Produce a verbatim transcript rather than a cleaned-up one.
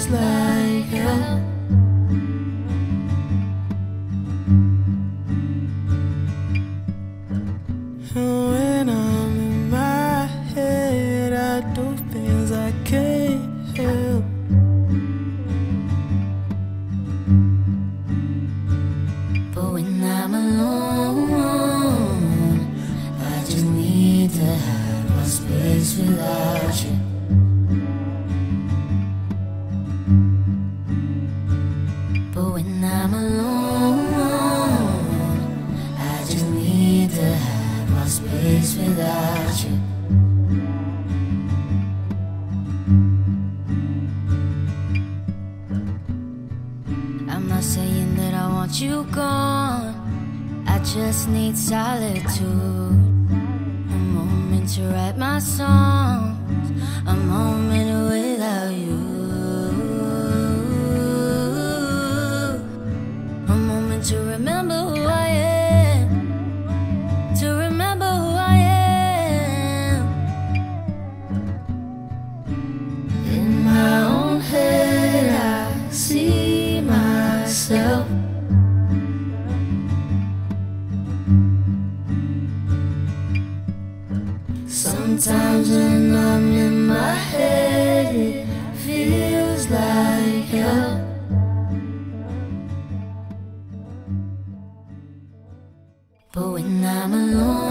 feels like hell. And when I'm in my head, I do things I can't help. But when I'm alone, I just need to have my space without you. But when I'm alone, I just need to have my space without you. I'm not saying that I want you gone, I just need solitude. A moment to write my songs, a moment without you. A moment to remember who I am, to remember who I am. In my own head, I see myself. Sometimes when I'm in my head, it feels like hell. But when I'm alone,